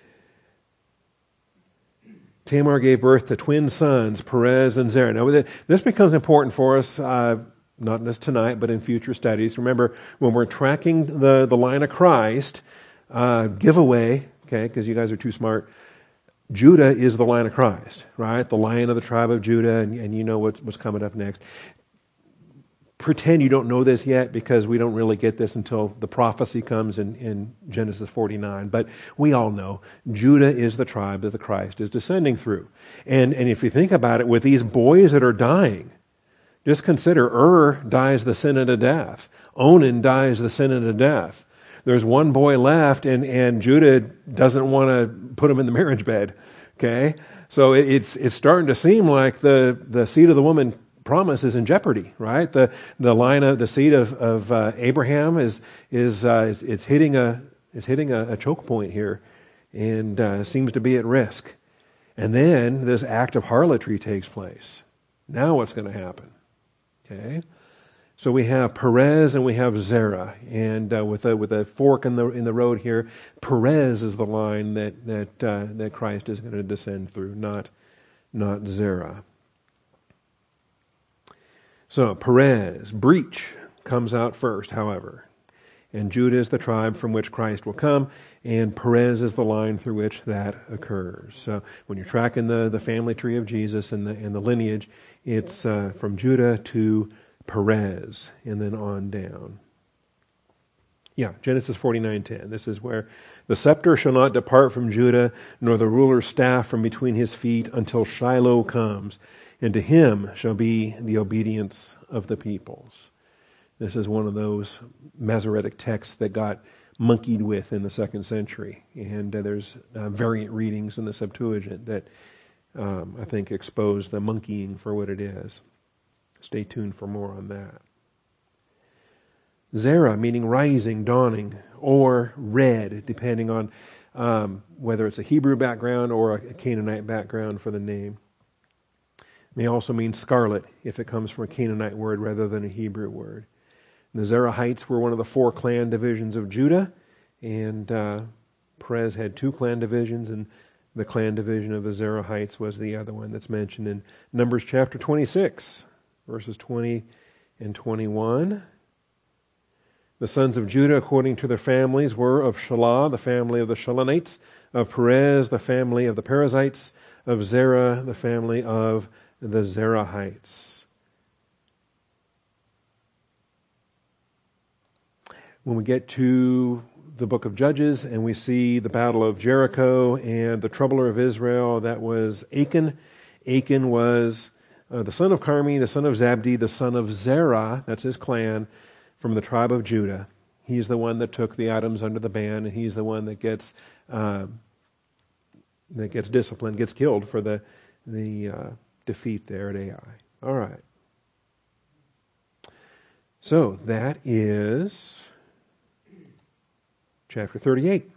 Tamar gave birth to twin sons, Perez and Zerah. Now this becomes important for us, uh, not just tonight, but in future studies. Remember, when we're tracking the, the line of Christ, uh, giveaway, okay, because you guys are too smart, Judah is the line of Christ, right? The Lion of the tribe of Judah, and, and you know what's, what's coming up next. Pretend you don't know this yet, because we don't really get this until the prophecy comes in, in Genesis forty-nine. But we all know Judah is the tribe that the Christ is descending through. And, and if you think about it, with these boys that are dying, just consider Ur dies the sin unto death. Onan dies the sin unto death. There's one boy left, and, and Judah doesn't want to put him in the marriage bed. Okay? So it, it's it's starting to seem like the, the seed of the woman promise is in jeopardy, right? The the line of the seed of, of uh, Abraham is is uh, is it's hitting a is hitting a, a choke point here, and uh, seems to be at risk. And then this act of harlotry takes place. Now what's going to happen? Okay? So we have Perez and we have Zerah, and uh, with a with a fork in the in the road here, Perez is the line that that uh, that Christ is going to descend through, not not Zerah. So Perez, breach, comes out first, however, and Judah is the tribe from which Christ will come, and Perez is the line through which that occurs. So when you're tracking the the family tree of Jesus and the and the lineage, it's uh, from Judah to Perez, and then on down. Yeah, Genesis forty-nine ten. This is where the scepter shall not depart from Judah, nor the ruler's staff from between his feet, until Shiloh comes, and to him shall be the obedience of the peoples. This is one of those Masoretic texts that got monkeyed with in the second century, and uh, there's uh, variant readings in the Septuagint that um, I think expose the monkeying for what it is. Stay tuned for more on that. Zerah, meaning rising, dawning, or red, depending on um, whether it's a Hebrew background or a Canaanite background for the name. May also mean scarlet if it comes from a Canaanite word rather than a Hebrew word. And the Zerahites were one of the four clan divisions of Judah, and uh, Perez had two clan divisions, and the clan division of the Zerahites was the other one that's mentioned in Numbers chapter twenty-six. Verses twenty and twenty-one. The sons of Judah, according to their families, were of Shelah, the family of the Shelonites, of Perez, the family of the Perizzites, of Zerah, the family of the Zerahites. When we get to the book of Judges and we see the battle of Jericho and the troubler of Israel, that was Achan. Achan was Uh, the son of Carmi, the son of Zabdi, the son of Zerah, that's his clan, from the tribe of Judah. He's the one that took the items under the ban, and he's the one that gets uh, that gets disciplined, gets killed for the the uh, defeat there at Ai. All right. So that is chapter thirty-eight.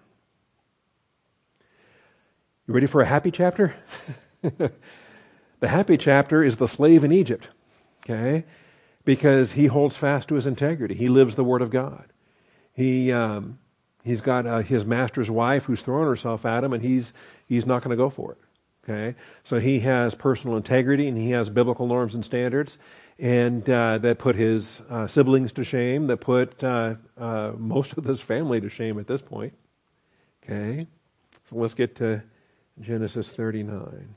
You ready for a happy chapter? The happy chapter is the slave in Egypt, okay? Because he holds fast to his integrity. He lives the Word of God. He um, he's got uh, his master's wife who's throwing herself at him, and he's he's not going to go for it, okay? So he has personal integrity, and he has biblical norms and standards, and uh, that put his uh, siblings to shame. That put uh, uh, most of his family to shame at this point, okay? So let's get to Genesis thirty-nine.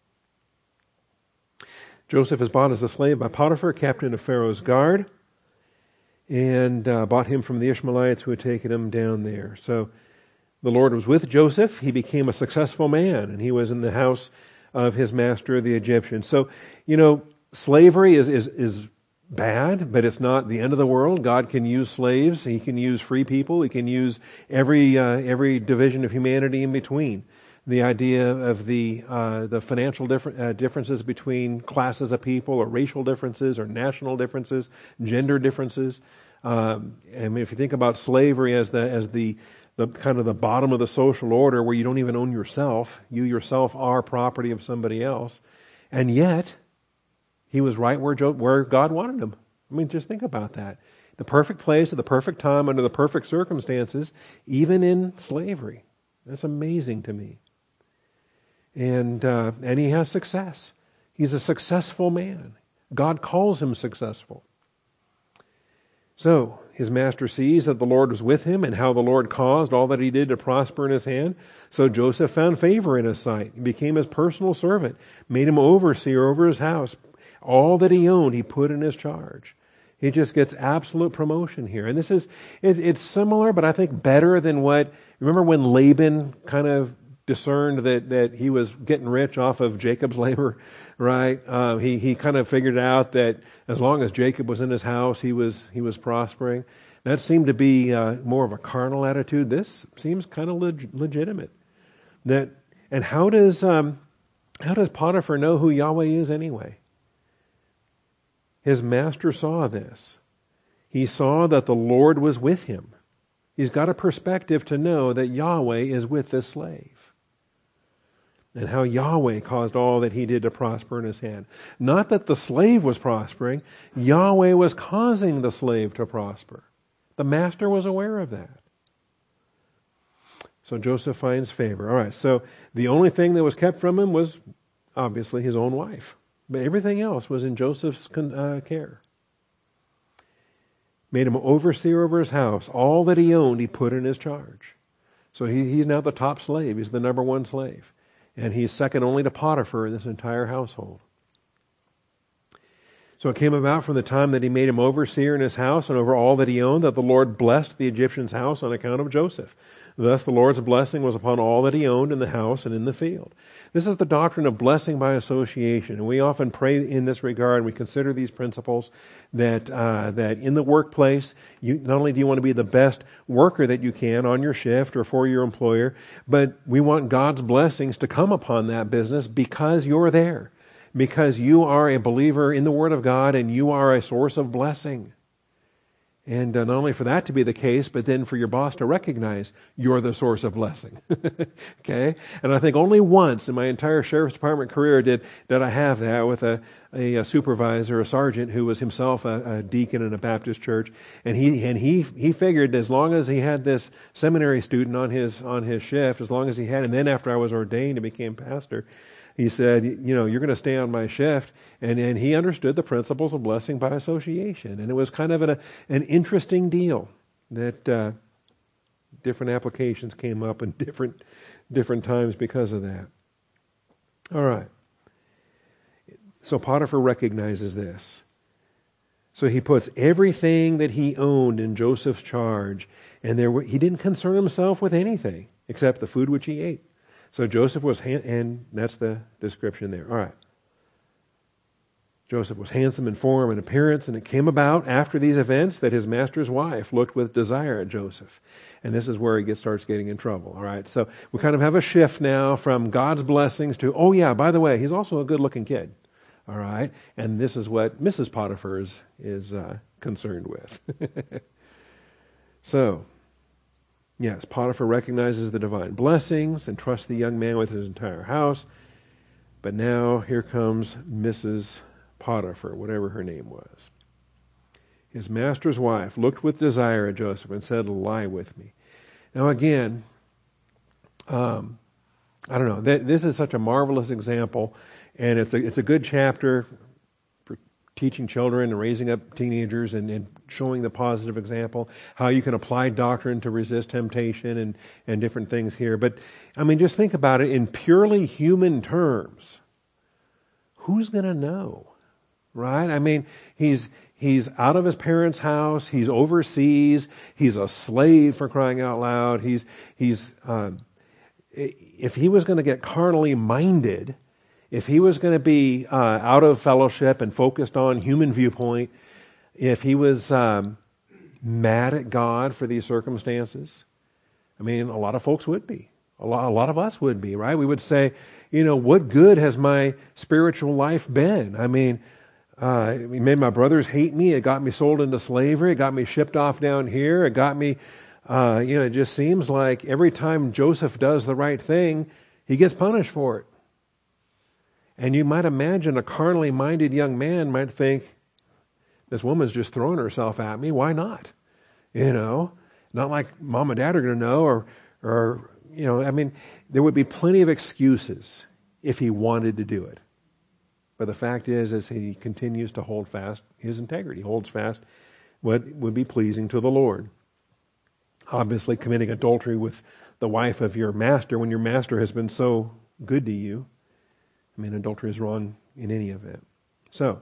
Joseph is bought as a slave by Potiphar, captain of Pharaoh's guard, and uh, bought him from the Ishmaelites who had taken him down there. So the Lord was with Joseph. He became a successful man, and he was in the house of his master, the Egyptian. So, you know, slavery is, is, is bad, but it's not the end of the world. God can use slaves. He can use free people. He can use every uh, every division of humanity in between. The idea of the uh, the financial differ- uh, differences between classes of people, or racial differences, or national differences, gender differences. Um, I mean, if you think about slavery as the as the the kind of the bottom of the social order, where you don't even own yourself, you yourself are property of somebody else, and yet he was right where Jo- where God wanted him. I mean, just think about that: the perfect place at the perfect time under the perfect circumstances, even in slavery. That's amazing to me. And uh, and he has success. He's a successful man. God calls him successful. So his master sees that the Lord was with him, and how the Lord caused all that he did to prosper in his hand. So Joseph found favor in his sight. He became his personal servant, made him overseer over his house. All that he owned, he put in his charge. He just gets absolute promotion here. And this is, it, it's similar, but I think better than what, remember when Laban kind of discerned that, that he was getting rich off of Jacob's labor, right? Uh, he he kind of figured out that as long as Jacob was in his house, he was he was prospering. That seemed to be uh, more of a carnal attitude. This seems kind of leg- legitimate. That and how does um, how does Potiphar know who Yahweh is anyway? His master saw this. He saw that the Lord was with him. He's got a perspective to know that Yahweh is with this slave. and how Yahweh caused all that he did to prosper in his hand. Not that the slave was prospering, Yahweh was causing the slave to prosper. The master was aware of that. So Joseph finds favor. All right, so the only thing that was kept from him was obviously his own wife. But everything else was in Joseph's uh, care. Made him overseer over his house. All that he owned, he put in his charge. So he, he's now the top slave. He's the number one slave. And he's second only to Potiphar in this entire household. So it came about from the time that he made him overseer in his house and over all that he owned, that the Lord blessed the Egyptian's house on account of Joseph. Thus the Lord's blessing was upon all that he owned in the house and in the field. This is the doctrine of blessing by association. And we often pray in this regard, and we consider these principles, that uh, that in the workplace, you, not only do you want to be the best worker that you can on your shift or for your employer, but we want God's blessings to come upon that business because you're there. Because you are a believer in the Word of God and you are a source of blessing. And uh, not only for that to be the case, but then for your boss to recognize you're the source of blessing. Okay? And I think only once in my entire sheriff's department career did, did I have that with a, a, a supervisor, a sergeant who was himself a, a deacon in a Baptist church. And he and he he figured as long as he had this seminary student on his on his shift, as long as he had, and then after I was ordained and became pastor, he said, you know, you're going to stay on my shift. And, and he understood the principles of blessing by association. And it was kind of an, an interesting deal that uh, different applications came up in different, different times because of that. All right. So Potiphar recognizes this. So he puts everything that he owned in Joseph's charge. And there were, he didn't concern himself with anything except the food which he ate. So Joseph was, hand, and that's the description there. All right. Joseph was handsome in form and appearance, and it came about after these events that his master's wife looked with desire at Joseph. And this is where he gets, starts getting in trouble. All right. So we kind of have a shift now from God's blessings to, oh yeah, by the way, he's also a good-looking kid. All right. And this is what Missus Potiphar is, is uh, concerned with. So, yes, Potiphar recognizes the divine blessings and trusts the young man with his entire house. But now here comes Missus Potiphar, whatever her name was. His master's wife looked with desire at Joseph and said, lie with me. Now again, um, I don't know, th- this is such a marvelous example, and it's a, it's a good chapter for teaching children and raising up teenagers and, and showing the positive example, how you can apply doctrine to resist temptation and, and different things here. But, I mean, just think about it in purely human terms. Who's going to know? Right? I mean, he's he's out of his parents' house. He's overseas. He's a slave, for crying out loud. He's he's um, if he was going to get carnally minded, if he was going to be uh, out of fellowship and focused on human viewpoint, if he was um, mad at God for these circumstances, I mean, a lot of folks would be. A lot, a lot of us would be, right? We would say, you know, what good has my spiritual life been? I mean, uh, it made my brothers hate me. It got me sold into slavery. It got me shipped off down here. It got me, uh, you know, it just seems like every time Joseph does the right thing, he gets punished for it. And you might imagine a carnally minded young man might think, this woman's just throwing herself at me. Why not? You know, not like mom and dad are going to know, or, or, you know, I mean, there would be plenty of excuses if he wanted to do it. But the fact is, is he continues to hold fast his integrity, holds fast what would be pleasing to the Lord. Obviously, committing adultery with the wife of your master when your master has been so good to you, I mean, adultery is wrong in any event. So,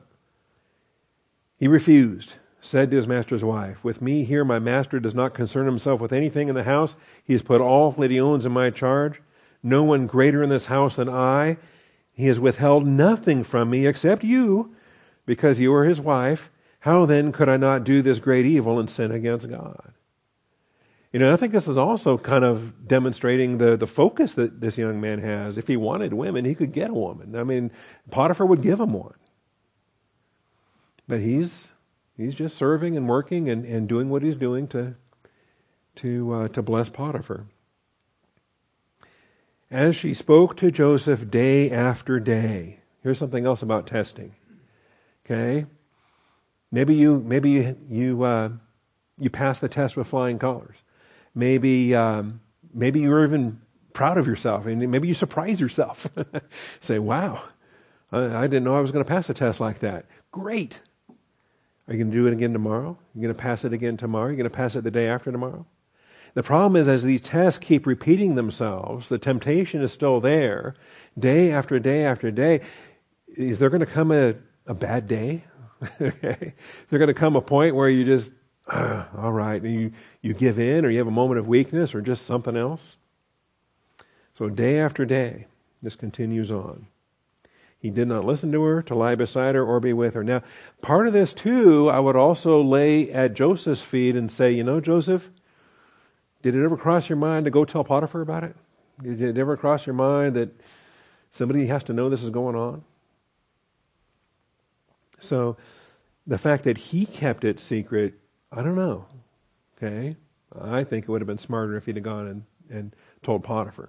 he refused, said to his master's wife, with me here my master does not concern himself with anything in the house. He has put all that he owns in my charge. No one greater in this house than I. He has withheld nothing from me except you, because you are his wife. How then could I not do this great evil and sin against God? You know, I think this is also kind of demonstrating the, the focus that this young man has. If he wanted women, he could get a woman. I mean, Potiphar would give him one. But he's he's just serving and working and, and doing what he's doing to to uh, to bless Potiphar. as she spoke to Joseph day after day. Here's something else about testing. Okay? Maybe you maybe you you, uh, you pass the test with flying colors. Maybe um, maybe you're even proud of yourself, and maybe you surprise yourself. Say, "Wow, I, I didn't know I was going to pass a test like that." Great. Are you going to do it again tomorrow? You're going to pass it again tomorrow? You're going to pass it the day after tomorrow? The problem is, as these tests keep repeating themselves, the temptation is still there, day after day after day. Is there going to come a, a bad day? Okay. Is there going to come a point where you just, ah, all right, and you, you give in, or you have a moment of weakness, or just something else? So day after day, this continues on. He did not listen to her, to lie beside her, or be with her. Now, part of this too, I would also lay at Joseph's feet and say, you know, Joseph, did it ever cross your mind to go tell Potiphar about it? Did it ever cross your mind that somebody has to know this is going on? So, the fact that he kept it secret, I don't know. Okay? I think it would have been smarter if he'd have gone and, and told Potiphar.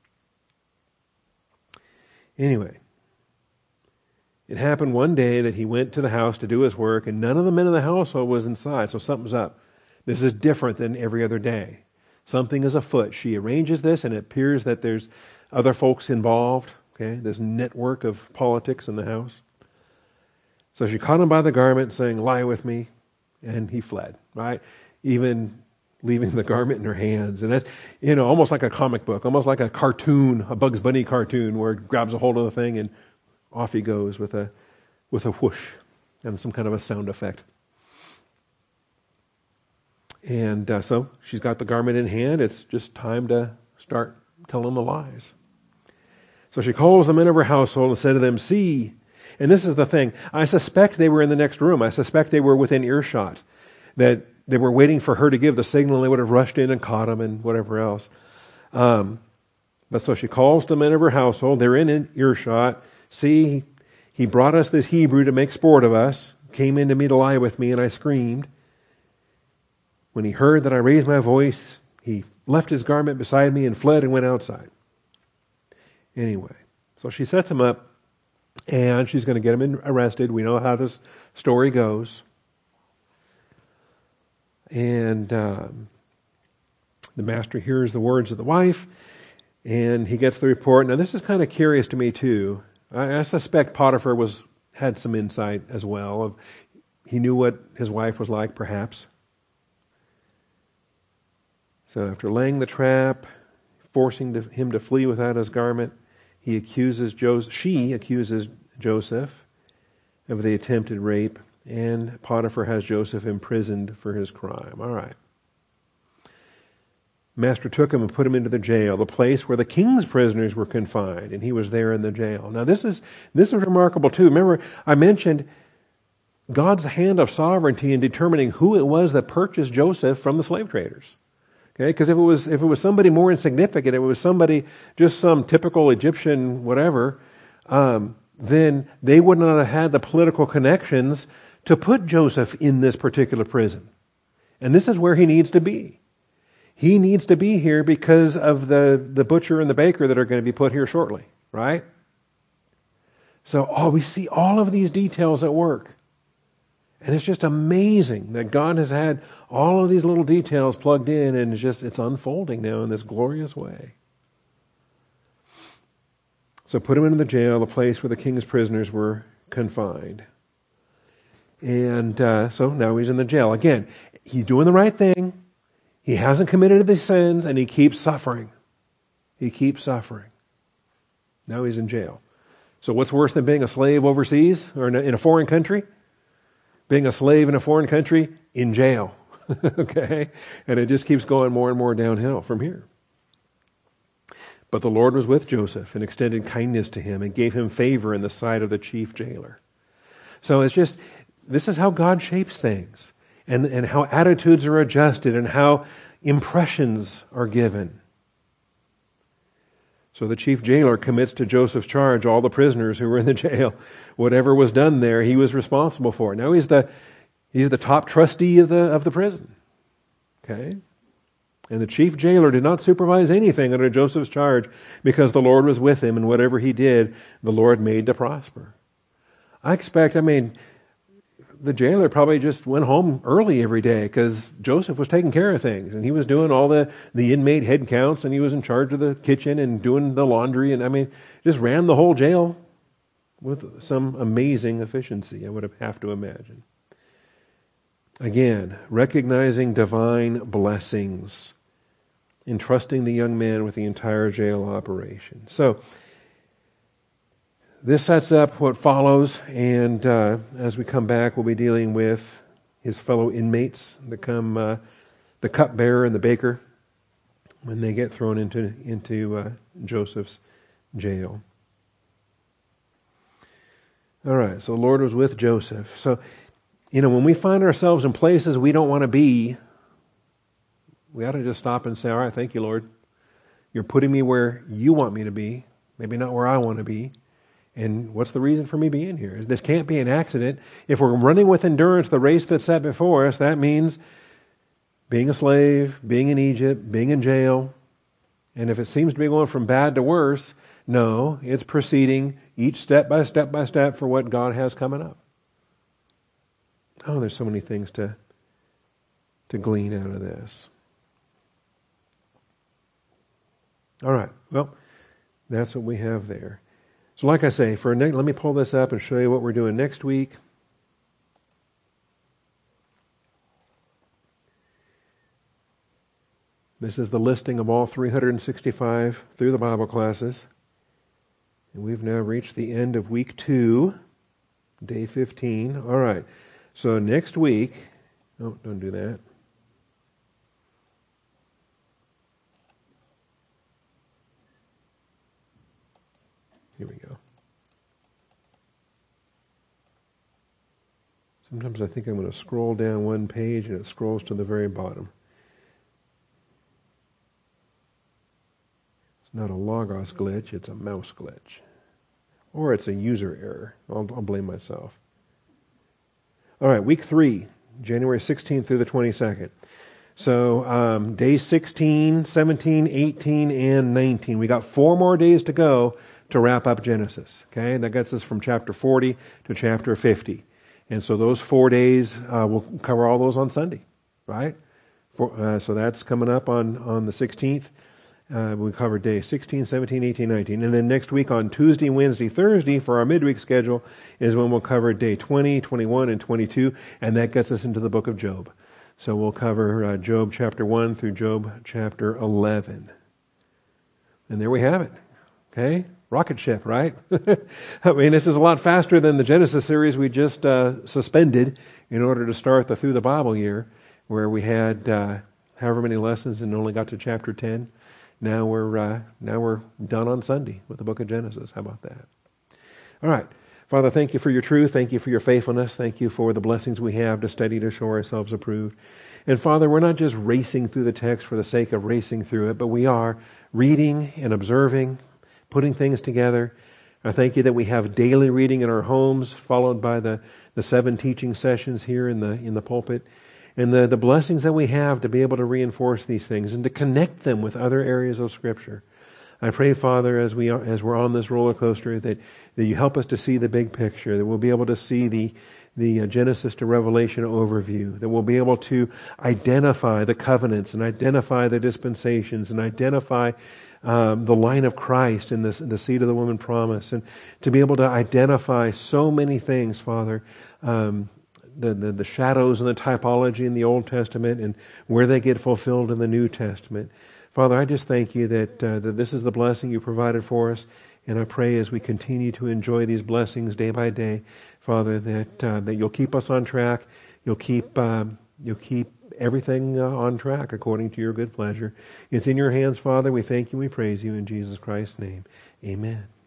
Anyway, it happened one day that he went to the house to do his work, and none of the men in the household was inside, so something's up. This is different than every other day. Something is afoot. She arranges this, and it appears that there's other folks involved, okay, this network of politics in the house. So she caught him by the garment, saying, lie with me, and he fled, right? Even leaving the garment in her hands. And that's, you know, almost like a comic book, almost like a cartoon, a Bugs Bunny cartoon, where it grabs a hold of the thing and off he goes with a with a whoosh and some kind of a sound effect. And uh, so she's got the garment in hand. It's just time to start telling the lies. So she calls the men of her household and said to them, see, and this is the thing, I suspect they were in the next room. I suspect they were within earshot, that they were waiting for her to give the signal, and they would have rushed in and caught him and whatever else. Um, but so she calls the men of her household. They're in earshot. See, he brought us this Hebrew to make sport of us, came in to me to lie with me, and I screamed. When he heard that I raised my voice, he left his garment beside me and fled and went outside. Anyway, so she sets him up, and she's going to get him arrested. We know how this story goes. And um, the master hears the words of the wife, and he gets the report. Now, this is kind of curious to me, too. I, I suspect Potiphar was had some insight as well. Of, he knew what his wife was like, perhaps. So after laying the trap, forcing to, him to flee without his garment, he accuses Joseph, she accuses Joseph of the attempted rape, and Potiphar has Joseph imprisoned for his crime. All right. Master took him and put him into the jail, the place where the king's prisoners were confined, and he was there in the jail. Now this is this is remarkable too. Remember, I mentioned God's hand of sovereignty in determining who it was that purchased Joseph from the slave traders. Okay, because if it was if it was somebody more insignificant, if it was somebody just some typical Egyptian whatever, um, then they would not have had the political connections to put Joseph in this particular prison. And this is where he needs to be. He needs to be here because of the, the butcher and the baker that are going to be put here shortly, right? So, oh, we see all of these details at work. And it's just amazing that God has had all of these little details plugged in, and it's just, it's unfolding now in this glorious way. So put him into the jail, the place where the king's prisoners were confined. And uh, so now he's in the jail. Again, he's doing the right thing. He hasn't committed the sins, and he keeps suffering. He keeps suffering. Now he's in jail. So what's worse than being a slave overseas or in a, in a foreign country? Being a slave in a foreign country, in jail. Okay? And it just keeps going more and more downhill from here. But the Lord was with Joseph and extended kindness to him and gave him favor in the sight of the chief jailer. So it's just, this is how God shapes things, and, and how attitudes are adjusted, and how impressions are given. So the chief jailer commits to Joseph's charge all the prisoners who were in the jail. Whatever was done there, he was responsible for. Now he's the he's the top trustee of the of the prison. Okay? And the chief jailer did not supervise anything under Joseph's charge because the Lord was with him, and whatever he did, the Lord made to prosper. I expect, I mean, the jailer probably just went home early every day because Joseph was taking care of things, and he was doing all the, the inmate head counts, and he was in charge of the kitchen and doing the laundry, and I mean, just ran the whole jail with some amazing efficiency, I would have to imagine. Again, recognizing divine blessings, entrusting the young man with the entire jail operation. So, this sets up what follows, and uh, as we come back, we'll be dealing with his fellow inmates that come, uh, the cupbearer and the baker, when they get thrown into, into uh, Joseph's jail. All right, so the Lord was with Joseph. So, you know, when we find ourselves in places we don't want to be, we ought to just stop and say, all right, thank you, Lord. You're putting me where you want me to be, maybe not where I want to be. And what's the reason for me being here? This can't be an accident. If we're running with endurance the race that's set before us, that means being a slave, being in Egypt, being in jail. And if it seems to be going from bad to worse, no, it's proceeding each step by step by step for what God has coming up. Oh, there's so many things to, to glean out of this. All right, well, that's what we have there. So like I say, for ne- let me pull this up and show you what we're doing next week. This is the listing of all three hundred sixty-five through the Bible classes. And we've now reached the end of week two, day fifteen. All right, so next week, oh, don't do that. Here we go. Sometimes I think I'm going to scroll down one page and it scrolls to the very bottom. It's not a Logos glitch, it's a mouse glitch. Or it's a user error. I'll, I'll blame myself. All right, week three, January sixteenth through the twenty-second. So um, days sixteen, seventeen, eighteen, and nineteen. We got four more days to go to wrap up Genesis. Okay, that gets us from chapter forty to chapter fifty. And so those four days, uh, we'll cover all those on Sunday, right? For, uh, so that's coming up on, on the sixteenth. Uh, we covered days sixteen, seventeen, eighteen, nineteen. And then next week on Tuesday, Wednesday, Thursday for our midweek schedule is when we'll cover day twenty, twenty-one, and twenty-two. And that gets us into the book of Job. So we'll cover uh, Job chapter one through Job chapter eleven. And there we have it. Okay? Rocket ship, right? I mean, this is a lot faster than the Genesis series we just uh, suspended in order to start the Through the Bible year, where we had uh, however many lessons and only got to chapter ten. Now we're uh, now we're done on Sunday with the book of Genesis. How about that? All right. Father, thank you for your truth. Thank you for your faithfulness. Thank you for the blessings we have to study to show ourselves approved. And Father, we're not just racing through the text for the sake of racing through it, but we are reading and observing, putting things together. I thank you that we have daily reading in our homes, followed by the, the seven teaching sessions here in the in the pulpit, and the, the blessings that we have to be able to reinforce these things and to connect them with other areas of Scripture. I pray, Father, as we are, as we're on this roller coaster, that, that you help us to see the big picture, that we'll be able to see the the Genesis to Revelation overview, that we'll be able to identify the covenants and identify the dispensations and identify Um, the line of Christ in, this, in the seed of the woman promise, and to be able to identify so many things, Father, um, the, the the shadows and the typology in the Old Testament and where they get fulfilled in the New Testament. Father, I just thank you that uh, that this is the blessing you provided for us, and I pray as we continue to enjoy these blessings day by day, Father, that uh, that you'll keep us on track, you'll keep um, you'll keep everything uh, on track according to your good pleasure. It's in your hands, Father. We thank you, we praise you in Jesus Christ's name. Amen.